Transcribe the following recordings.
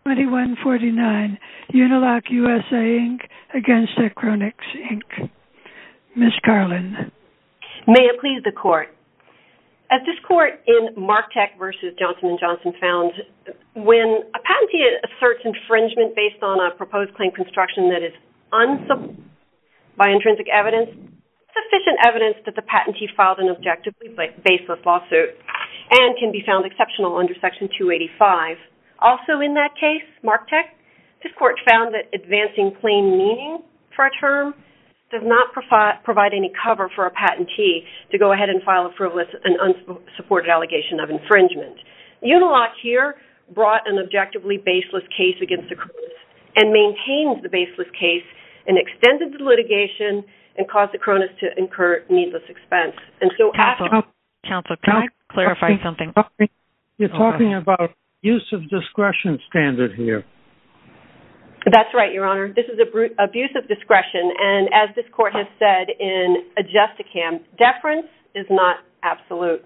2149, Uniloc USA, Inc. against Acronix, Inc. Ms. Carlin. May it please the Court. As this Court in Marktech versus Johnson & Johnson found, when a patentee asserts infringement based on a proposed claim construction that is unsupported by intrinsic evidence, sufficient evidence that the patentee filed an objectively baseless lawsuit and can be found exceptional under Section 285. Also in that case, Marktech, this Court found that advancing plain meaning for a term does not provide any cover for a patentee to go ahead and file a frivolous and unsupported allegation of infringement. Uniloc here brought an objectively baseless case against Acronix and maintains the baseless case and extended the litigation and caused Acronix to incur needless expense. And so, Counsel, can I clarify something? You're talking about use of discretion standard here. That's right, Your Honor. This is abuse of discretion, and as this Court has said in Adjusticam, deference is not absolute.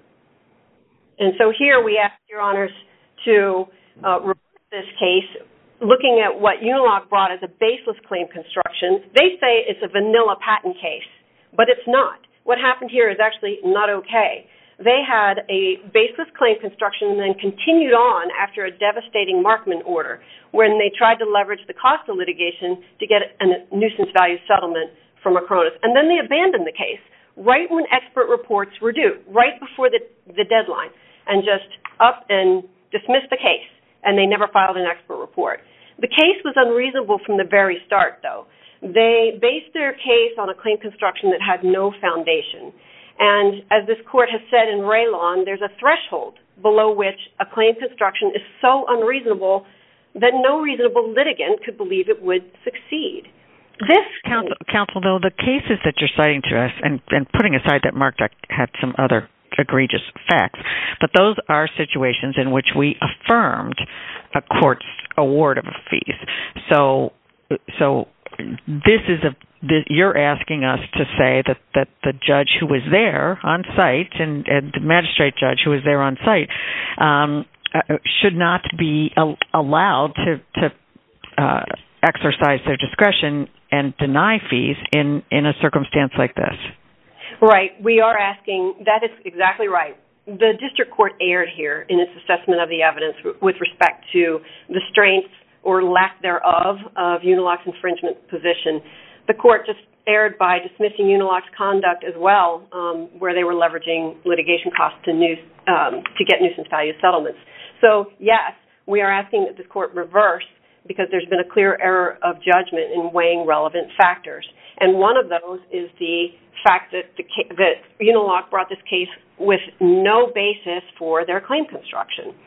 And so here we ask Your Honors to reverse this case, looking at what Uniloc brought as a baseless claim construction. They say it's a vanilla patent case, but it's not. What happened here is actually not okay. They had a baseless claim construction and then continued on after a devastating Markman order when they tried to leverage the cost of litigation to get a nuisance value settlement from Acronix. And then they abandoned the case right when expert reports were due, right before the deadline, and just up and dismissed the case, and they never filed an expert report. The case was unreasonable from the very start, though. They based their case on a claim construction that had no foundation. And as this Court has said in Raylon, there's a threshold below which a claim construction is so unreasonable that no reasonable litigant could believe it would succeed. Counsel, though, the cases that you're citing to us, and putting aside that Marktech had some other egregious facts, but those are situations in which we affirmed a court's award of fees. So this is you're asking us to say that the judge who was there on site and the magistrate judge who was there on site should not be allowed to exercise their discretion and deny fees in a circumstance like this. Right. We are asking, that is exactly right. The district court erred here in its assessment of the evidence with respect to the strengths or lack thereof of Uniloc's infringement position. The court just erred by dismissing Uniloc's conduct as well, where they were leveraging litigation costs to get nuisance value settlements. So, yes, we are asking that this court reverse because there's been a clear error of judgment in weighing relevant factors. And one of those is the fact that Uniloc brought this case with no basis for their claim construction.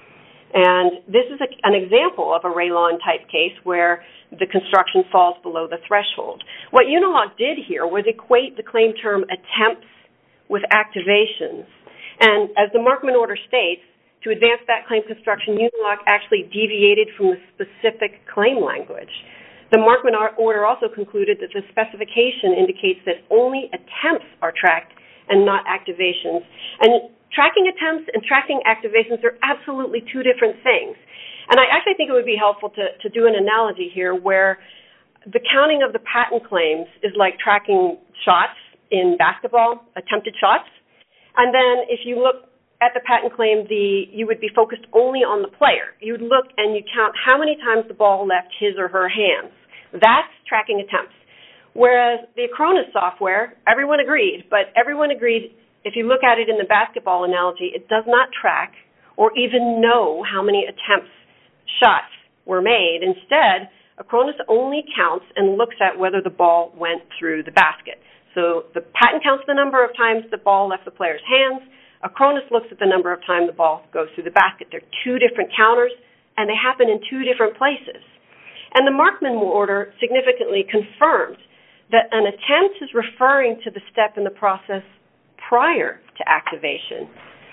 And this is an example of a Raylon-type case where the construction falls below the threshold. What Uniloc did here was equate the claim term attempts with activations. And as the Markman order states, to advance that claim construction, Uniloc actually deviated from the specific claim language. The Markman order also concluded that the specification indicates that only attempts are tracked and not activations. And tracking attempts and tracking activations are absolutely two different things. And I actually think it would be helpful to do an analogy here where the counting of the patent claims is like tracking shots in basketball, attempted shots. And then if you look at the patent claim, you would be focused only on the player. You would look and you count how many times the ball left his or her hands. That's tracking attempts. Whereas the Acronix software, everyone agreed, but everyone agreed if you look at it in the basketball analogy, it does not track or even know how many attempts shots were made. Instead, Acronix only counts and looks at whether the ball went through the basket. So the patent counts the number of times the ball left the player's hands. Acronix looks at the number of times the ball goes through the basket. They're two different counters, and they happen in two different places. And the Markman order significantly confirmed that an attempt is referring to the step in the process prior to activation.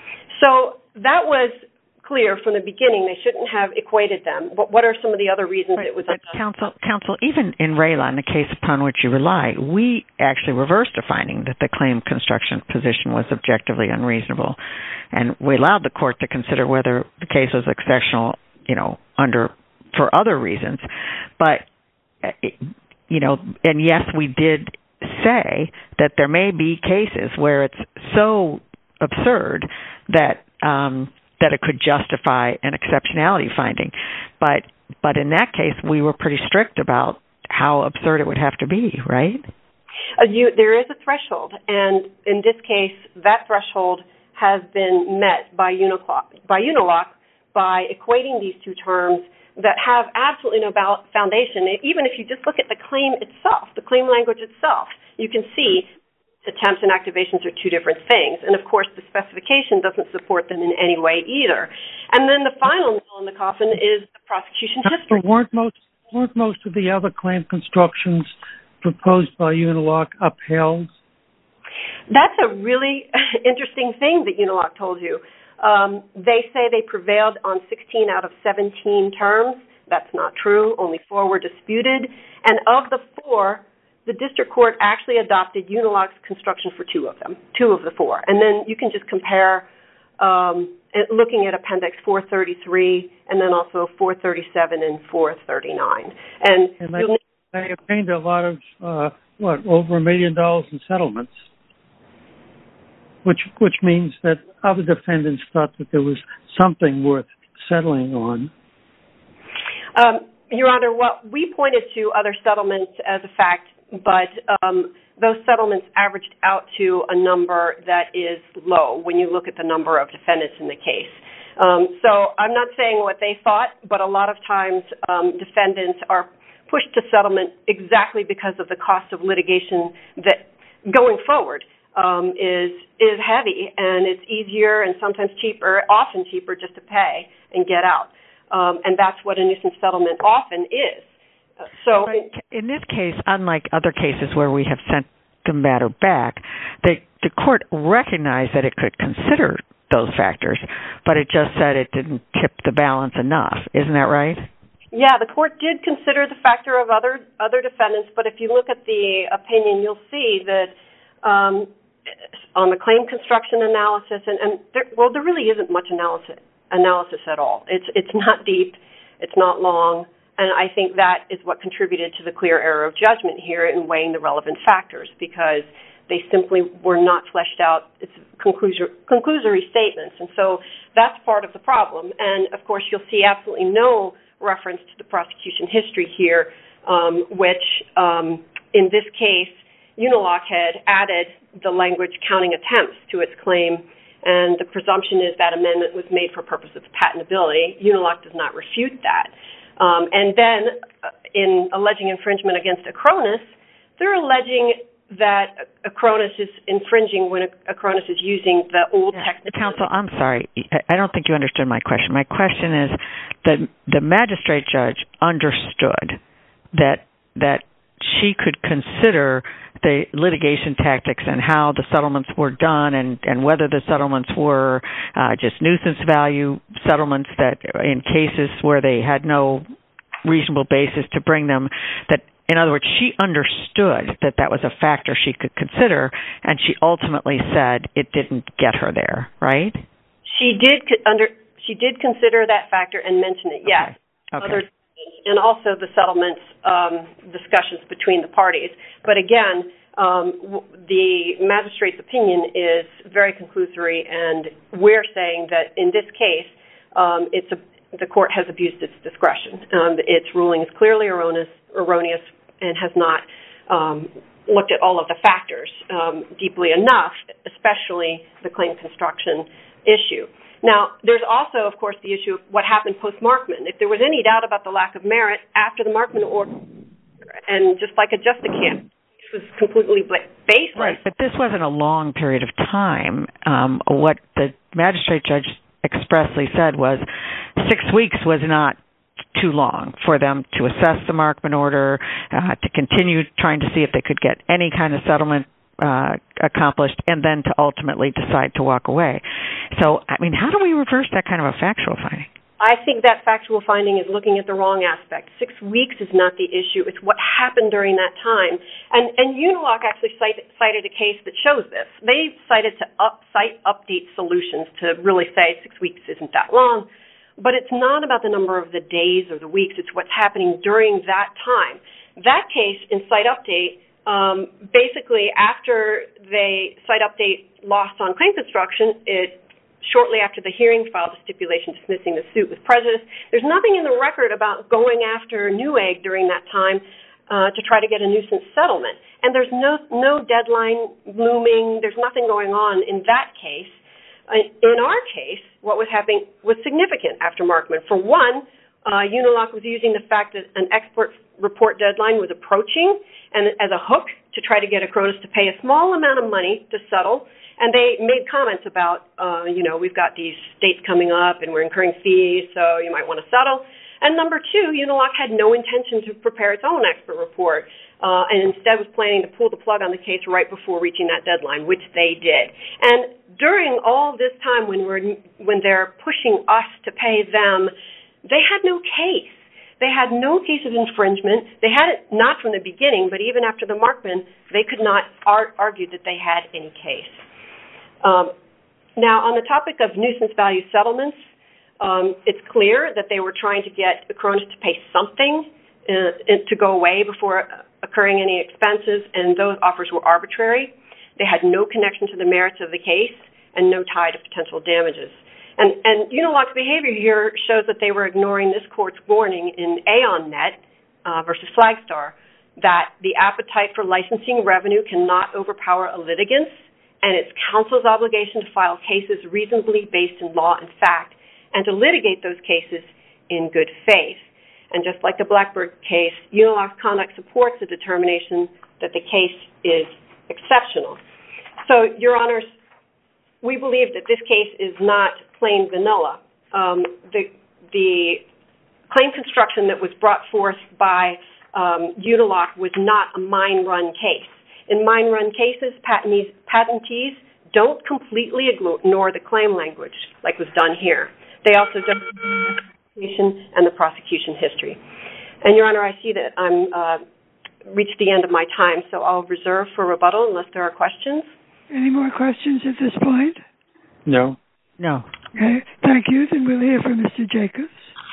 So that was clear from the beginning. They shouldn't have equated them. But what are some of the other reasons it was unjust? Counsel, even in Raylon, the case upon which you rely, we actually reversed a finding that the claim construction position was objectively unreasonable. And we allowed the court to consider whether the case was exceptional, under for other reasons. But, you know, and yes, we did say that there may be cases where it's so absurd that that it could justify an exceptionality finding. But in that case, we were pretty strict about how absurd it would have to be, right? There is a threshold, and in this case, that threshold has been met by Unilock by equating these two terms that have absolutely no foundation. Even if you just look at the claim itself, the claim language itself, you can see attempts and activations are two different things. And, of course, the specification doesn't support them in any way either. And then the final nail in the coffin is the prosecution history. Weren't most of the other claim constructions proposed by Unilock upheld? That's a really interesting thing that Unilock told you. They say they prevailed on 16 out of 17 terms. That's not true. Only 4 were disputed. And of the 4, the district court actually adopted Unilock's construction for 2 of them, 2 of the 4. And then you can just compare looking at Appendix 433 and then also 437 and 439. And they obtained a lot of, over $1 million in settlements, which means that other defendants thought that there was something worth settling on. Your Honor, we pointed to other settlements as a fact, but those settlements averaged out to a number that is low when you look at the number of defendants in the case. So I'm not saying what they thought, but a lot of times defendants are pushed to settlement exactly because of the cost of litigation that going forward is heavy, and it's easier and sometimes cheaper, often cheaper just to pay and get out. And that's what a nuisance settlement often is. So in this case, unlike other cases where we have sent the matter back, the court recognized that it could consider those factors, but it just said it didn't tip the balance enough. Isn't that right? Yeah, the court did consider the factor of other defendants, but if you look at the opinion, you'll see that on the claim construction analysis, there really isn't much analysis at all. It's not deep, it's not long, and I think that is what contributed to the clear error of judgment here in weighing the relevant factors, because they simply were not fleshed out. It's conclusory statements, and so that's part of the problem. And, of course, you'll see absolutely no reference to the prosecution history here, which in this case, Unilock had added the language counting attempts to its claim, and the presumption is that amendment was made for purposes of patentability. Unilock does not refute that. And then in alleging infringement against Acronis, they're alleging that Acronis is infringing when Acronis is using the old technique. Counsel, I'm sorry. I don't think you understood my question. My question is that the magistrate judge understood that she could consider the litigation tactics and how the settlements were done and whether the settlements were just nuisance value settlements that in cases where they had no reasonable basis to bring them, that in other words, she understood that was a factor she could consider, and she ultimately said it didn't get her there, right? She did consider that factor and mention it, yes. Okay. And also the settlements discussions between the parties. But again, the magistrate's opinion is very conclusory, and we're saying that in this case, the court has abused its discretion. Its ruling is clearly erroneous and has not looked at all of the factors deeply enough, especially the claim construction issue. Now, there's also, of course, the issue of what happened post-Markman. If there was any doubt about the lack of merit after the Markman order, and just like a Justicamp, this was completely baseless. Right, but this wasn't a long period of time. What the magistrate judge expressly said was 6 weeks was not too long for them to assess the Markman order, to continue trying to see if they could get any kind of settlement accomplished, and then to ultimately decide to walk away. So, I mean, how do we reverse that kind of a factual finding? I think that factual finding is looking at the wrong aspect. 6 weeks is not the issue. It's what happened during that time. And Unilock actually cited a case that shows this. They cited to cite update solutions to really say 6 weeks isn't that long. but it's not about the number of the days or the weeks. It's what's happening during that time. That case in Site Update, basically after Site Update lost on claim construction, shortly after the hearing filed a stipulation dismissing the suit with prejudice. There's nothing in the record about going after Newegg during that time to try to get a nuisance settlement. And there's no deadline looming. There's nothing going on in that case. In our case, what was happening was significant after Markman. For one, Unilock was using the fact that an expert report deadline was approaching and as a hook to try to get Acronis to pay a small amount of money to settle. And they made comments about, we've got these dates coming up and we're incurring fees, so you might want to settle. And number two, Unilock had no intention to prepare its own expert report and instead was planning to pull the plug on the case right before reaching that deadline, which they did. And during all this time when they're pushing us to pay them, they had no case. They had no case of infringement. They had it not from the beginning, but even after the Markman, they could not argue that they had any case. Now, on the topic of nuisance value settlements, it's clear that they were trying to get Acronis to pay something to go away before incurring any expenses, and those offers were arbitrary. They had no connection to the merits of the case and no tie to potential damages. And Unilock's behavior here shows that they were ignoring this court's warning in AonNet versus Flagstar that the appetite for licensing revenue cannot overpower a litigant, and it's counsel's obligation to file cases reasonably based in law and fact and to litigate those cases in good faith. And just like the Blackbird case, Unilock's conduct supports the determination that the case is exceptional. So, Your Honors, we believe that this case is not plain vanilla. The claim construction that was brought forth by Unilock was not a mine-run case. In mine-run cases, patentees don't completely ignore the claim language like was done here. They also don't ignore the investigation and the prosecution history. And, Your Honor, I see that I'm reached the end of my time, so I'll reserve for rebuttal unless there are questions. Any more questions at this point? No. No. Okay, thank you. Then we'll hear from Mr. Jacobs.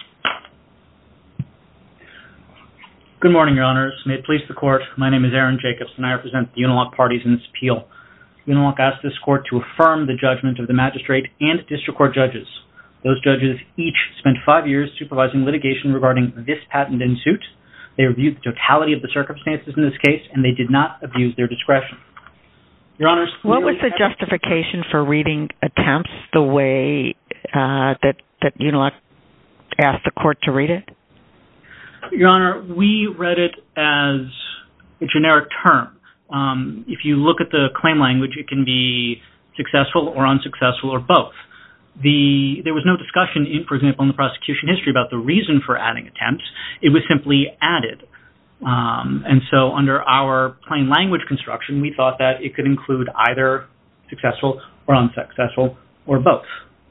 Good morning, Your Honors. May it please the Court, my name is Aaron Jacobs, and I represent the Unilock parties in this appeal. Unilock asked this Court to affirm the judgment of the magistrate and district court judges. Those judges each spent 5 years supervising litigation regarding this patent in suit. They reviewed the totality of the circumstances in this case, and they did not abuse their discretion. Your Honors, what was the justification for reading attempts the way that Unilock asked the court to read it? Your Honor, we read it as a generic term. If you look at the claim language, it can be successful or unsuccessful or both. There was no discussion, for example, in the prosecution history about the reason for adding attempts. It was simply added. And so under our plain language construction, we thought that it could include either successful or unsuccessful or both.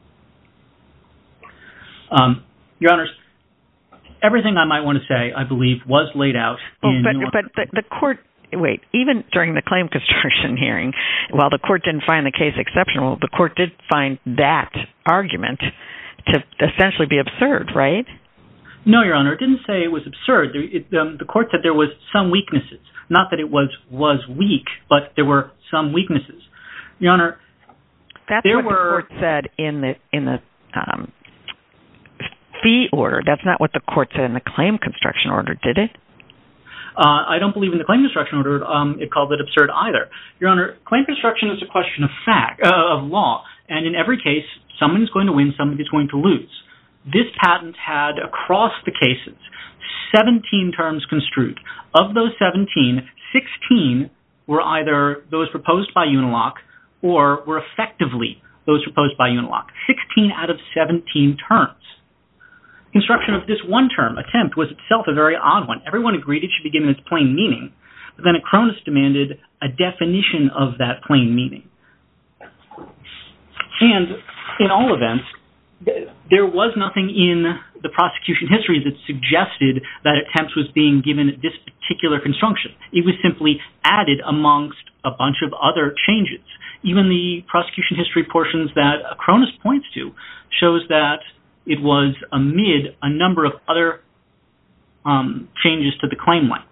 Your Honors, everything I might want to say, I believe, was laid out in... But the court... Wait, even during the claim construction hearing, while the court didn't find the case exceptional, the court did find that argument to essentially be absurd, right? No, Your Honor, it didn't say it was absurd. The court said there was some weaknesses. Not that it was weak, but there were some weaknesses. Your Honor, that's what the court said in the fee order. That's not what the court said in the claim construction order, did it? I don't believe in the claim construction order it called it absurd either. Your Honor, claim construction is a question of law, and in every case, someone is going to win, somebody is going to lose. This patent had, across the cases, 17 terms construed. Of those 17, 16 were either those proposed by Unilock or were effectively those proposed by Unilock. 16 out of 17 terms. Construction of this one term, attempt, was itself a very odd one. Everyone agreed it should be given its plain meaning, but then Acronis demanded a definition of that plain meaning. And in all events, there was nothing in the prosecution history that suggested that attempts was being given this particular construction. It was simply added amongst a bunch of other changes. Even the prosecution history portions that Acronis points to shows that it was amid a number of other changes to the claim language.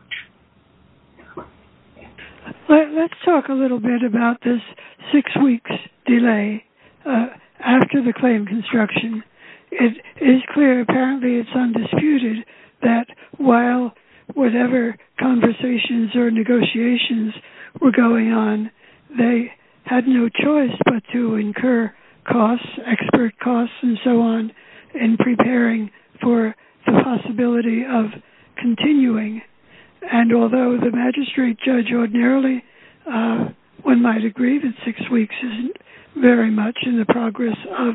Let's talk a little bit about this 6 weeks delay after the claim construction. It is clear, apparently it's undisputed, that while whatever conversations or negotiations were going on, they had no choice but to incur costs, expert costs, and so on, in preparing for the possibility of continuing. And although the magistrate judge ordinarily, one might agree that 6 weeks isn't very much in the progress of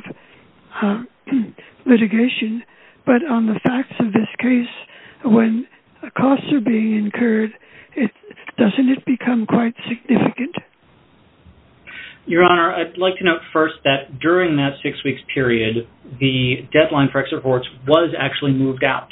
litigation, but on the facts of this case, when costs are being incurred, doesn't it become quite significant? Your Honor, I'd like to note first that during that 6 weeks period, the deadline for expert reports was actually moved out.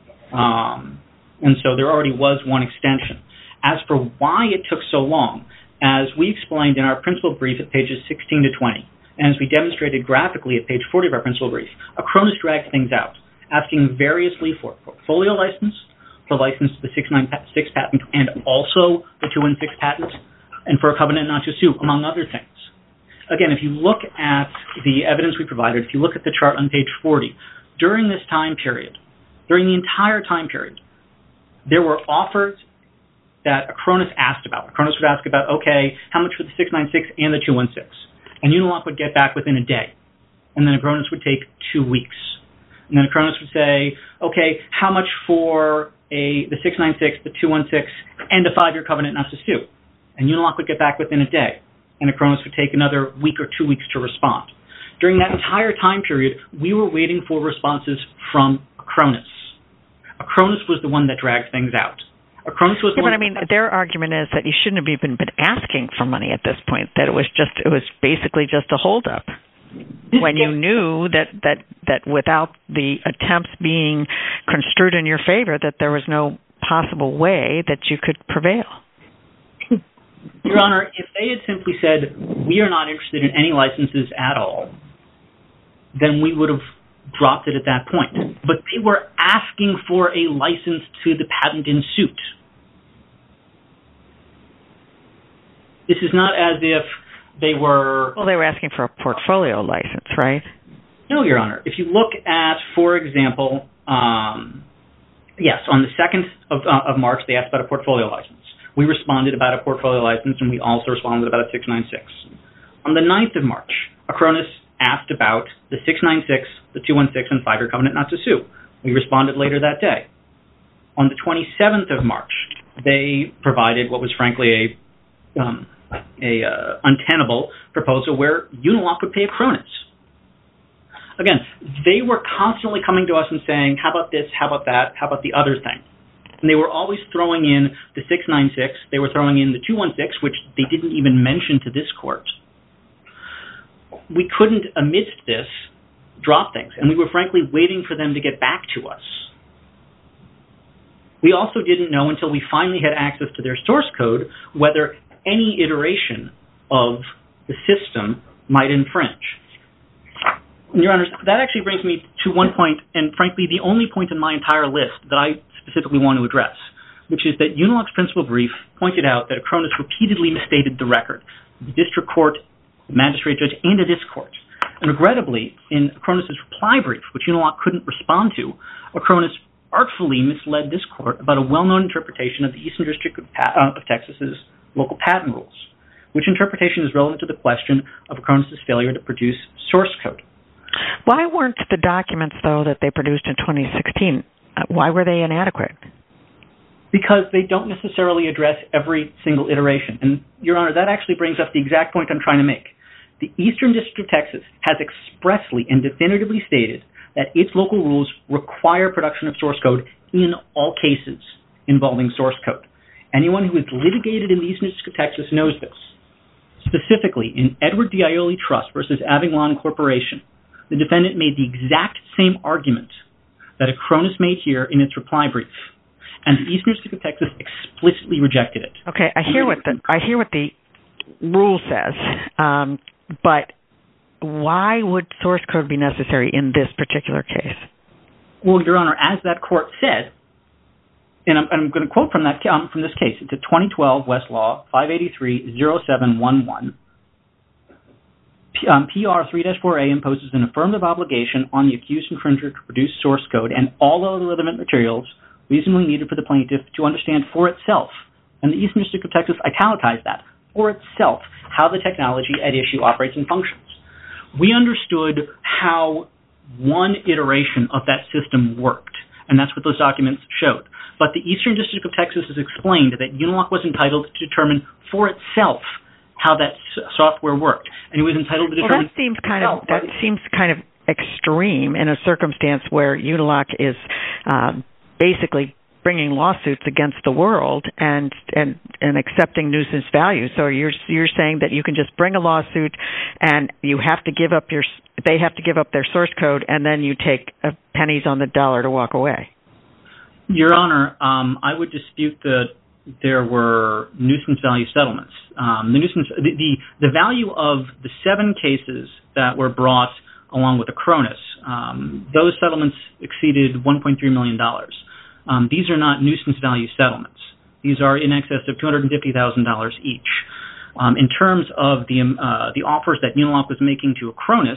And so there already was one extension. As for why it took so long, as we explained in our principal brief at pages 16 to 20, and as we demonstrated graphically at page 40 of our principal brief, Acronis dragged things out, asking variously for portfolio license, for license to the 696 patent, and also the 216 patent, and for a covenant not to sue, among other things. Again, if you look at the evidence we provided, if you look at the chart on page 40, during this time period, during the entire time period, there were offers that Acronis asked about. Acronis would ask about, okay, how much for the 696 and the 216? And Unilock would get back within a day. And then Acronis would take 2 weeks. And then Acronis would say, okay, how much for the 696, the 216, and a 5-year covenant not to sue? And Unilock would get back within a day. And Acronis would take another week or 2 weeks to respond. During that entire time period, we were waiting for responses from Acronis. Acronis was the one that dragged things out. Acronis was the one. But I mean, their argument is that you shouldn't have even been asking for money at this point. That it was basically just a holdup. When you knew that without the attempts being construed in your favor, that there was no possible way that you could prevail. Your Honor, if they had simply said, we are not interested in any licenses at all, then we would have dropped it at that point. But they were asking for a license to the patent in suit. This is not as if they were... Well, they were asking for a portfolio license, right? No, Your Honor. If you look at, for example, yes, on the 2nd of March, they asked about a portfolio license. We responded about a portfolio license, and we also responded about a 696. On the 9th of March, Acronis asked about the 696, the 216, and 5-year covenant not to sue. We responded later that day. On the 27th of March, they provided what was frankly a untenable proposal where Unilock would pay Acronis. Again, they were constantly coming to us and saying, how about this, how about that, how about the other thing? And they were always throwing in the 696, they were throwing in the 216, which they didn't even mention to this court. We couldn't, amidst this, drop things, and we were frankly waiting for them to get back to us. We also didn't know until we finally had access to their source code whether any iteration of the system might infringe. And Your Honor, that actually brings me to one point, and frankly the only point in my entire list that I specifically want to address, which is that Unilock's principal brief pointed out that Acronis repeatedly misstated the record. The district court, the magistrate judge, and this court. And regrettably, in Acronis' reply brief, which Unilock couldn't respond to, Acronis artfully misled this court about a well-known interpretation of the Eastern District of Texas's local patent rules, which interpretation is relevant to the question of Acronis' failure to produce source code. Why weren't the documents, though, that they produced in 2016, why were they inadequate? Because they don't necessarily address every single iteration. And, Your Honor, that actually brings up the exact point I'm trying to make. The Eastern District of Texas has expressly and definitively stated that its local rules require production of source code in all cases involving source code. Anyone who has litigated in the Eastern District of Texas knows this. Specifically, in Edward D. Aioli Trust versus Avignon Corporation, the defendant made the exact same argument that Acronis made here in its reply brief, and the Eastern District of Texas explicitly rejected it. Okay, I hear what the rule says, but why would source code be necessary in this particular case? Well, Your Honor, as that court said, and I'm going to quote from this case. It's a 2012 Westlaw 583-0711. PR 3-4A imposes an affirmative obligation on the accused infringer to produce source code and all other relevant materials reasonably needed for the plaintiff to understand for itself, and the Eastern District of Texas italicized that, for itself, how the technology at issue operates and functions. We understood how one iteration of that system worked, and that's what those documents showed. But the Eastern District of Texas has explained that Unilock was entitled to determine for itself how that software worked, and it was entitled to determine. Well, that seems kind of extreme in a circumstance where Unilock is basically bringing lawsuits against the world and accepting nuisance value. So you're saying that you can just bring a lawsuit and you have to give up they have to give up their source code, and then you take pennies on the dollar to walk away. Your Honor, I would dispute that there were nuisance value settlements. The value of the 7 cases that were brought along with Acronis, those settlements exceeded $1.3 million. These are not nuisance value settlements. These are in excess of $250,000 each. In terms of the offers that Unilock was making to Acronis,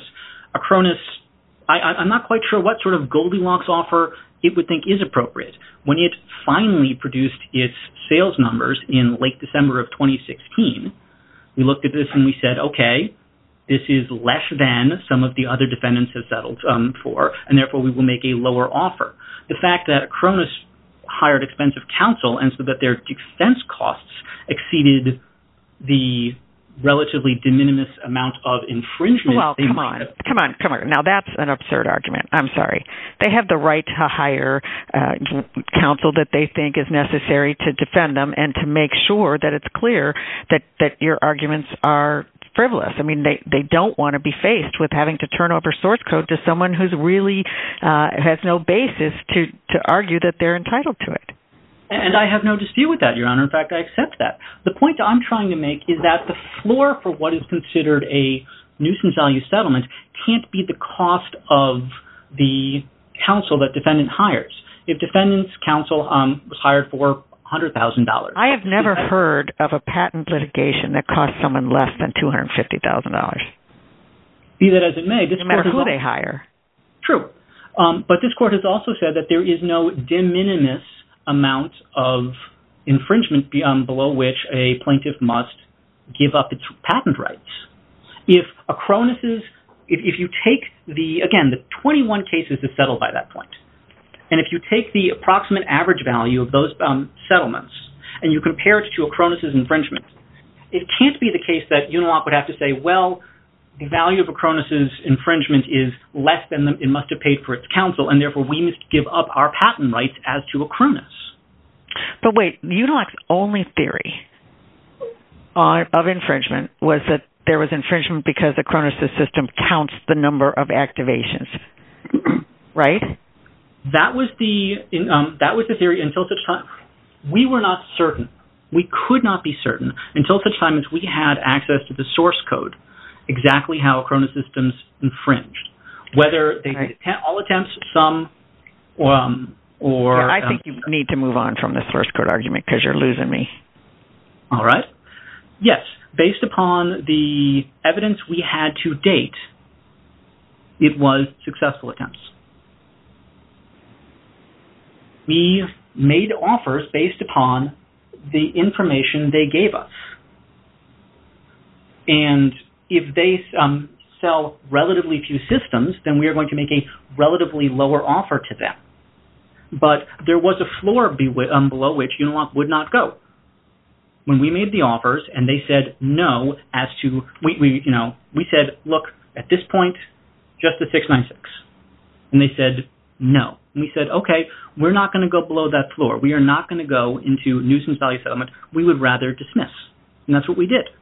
I'm not quite sure what sort of Goldilocks offer it would think is appropriate. When it finally produced its sales numbers in late December of 2016, we looked at this and we said, okay, this is less than some of the other defendants have settled for, and therefore we will make a lower offer. The fact that Acronis hired expensive counsel and so that their defense costs exceeded the relatively de minimis amount of infringement. Well, come on. Now that's an absurd argument. I'm sorry. They have the right to hire counsel that they think is necessary to defend them and to make sure that it's clear that your arguments are frivolous. I mean, they don't want to be faced with having to turn over source code to someone who's really has no basis to argue that they're entitled to it. And I have no dispute with that, Your Honor. In fact, I accept that. The point I'm trying to make is that the floor for what is considered a nuisance value settlement can't be the cost of the counsel that defendant hires. If defendant's counsel was hired for $100,000. I have never heard of a patent litigation that cost someone less than $250,000. Be that as it may, this no matter who they hire. True. But this court has also said that there is no de minimis amount of infringement below which a plaintiff must give up its patent rights. If if you take the 21 cases is settled by that point, and if you take the approximate average value of those settlements and you compare it to Acronis's infringement, it can't be the case that Unilock would have to say, well, the value of Acronis's infringement is less than it must have paid for its counsel, and therefore we must give up our patent rights as to Acronis. But wait, Unilock's only theory of infringement was that there was infringement because Acronis's system counts the number of activations, right? That was the theory until such time. We were not certain. We could not be certain until such time as we had access to the source code, exactly how Acronis systems infringed. Whether they did all attempts, some, or... Yeah, I think you need to move on from the source code argument because you're losing me. All right. Yes, based upon the evidence we had to date, it was successful attempts. We made offers based upon the information they gave us. And if they sell relatively few systems, then we are going to make a relatively lower offer to them. But there was a floor below which Unilock would not go. When we made the offers and they said no as to, we said, look, at this point, just a 696. And they said no. And we said, okay, we're not going to go below that floor. We are not going to go into nuisance value settlement. We would rather dismiss. And that's what we did.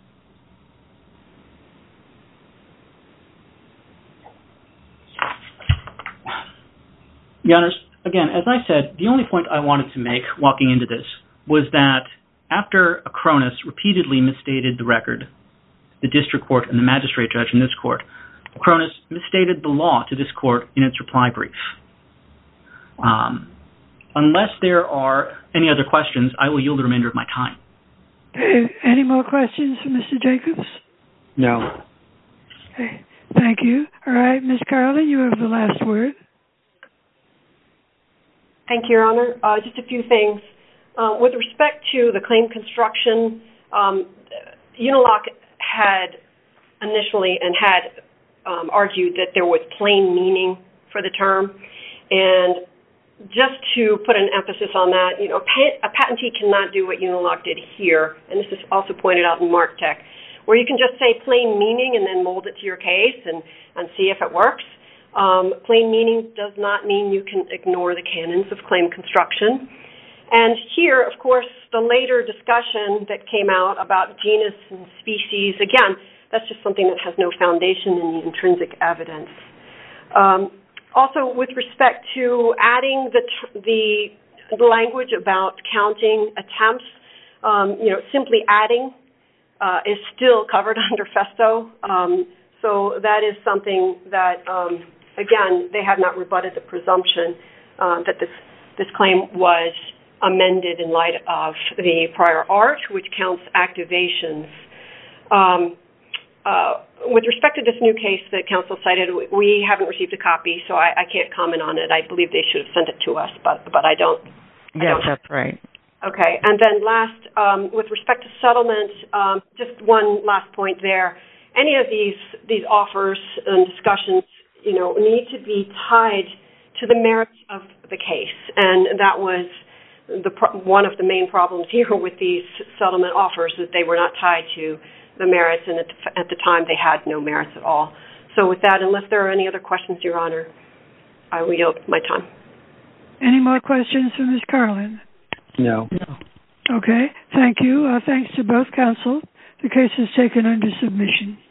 Your Honors, again, as I said, the only point I wanted to make walking into this was that after Acronis repeatedly misstated the record the district court and the magistrate judge in this court. Cronus misstated the law to this court in its reply brief. Unless there are any other questions, I will yield the remainder of my time. Any more questions for Mr. Jacobs? No. Okay. Thank you. All right, Ms. Carlin, you have the last word. Thank you, Your Honor. Just a few things. With respect to the claim construction, Uniloc had initially and had argued that there was plain meaning for the term. And just to put an emphasis on that, a patentee cannot do what Uniloc did here, and this is also pointed out in MarkTech, where you can just say plain meaning and then mold it to your case and see if it works. Plain meaning does not mean you can ignore the canons of claim construction. And here, of course, the later discussion that came out about genus and species, again, that's just something that has no foundation in the intrinsic evidence. Also, with respect to adding the language about counting attempts, simply adding is still covered under Festo. So that is something that, again, they have not rebutted the presumption that this claim was amended in light of the prior art, which counts activations. With respect to this new case that counsel cited, we haven't received a copy, so I can't comment on it. I believe they should have sent it to us, but I don't. Yes, that's right. Okay, and then last, with respect to settlement, just one last point there. Any of these offers and discussions, need to be tied to the merits of the case, and that was one of the main problems here with these settlement offers, that they were not tied to the merits, and at the time they had no merits at all. So with that, unless there are any other questions, Your Honor, I will yield my time. Any more questions for Ms. Carlin? No. Okay, thank you. Thanks to both counsel. The case is taken under submission.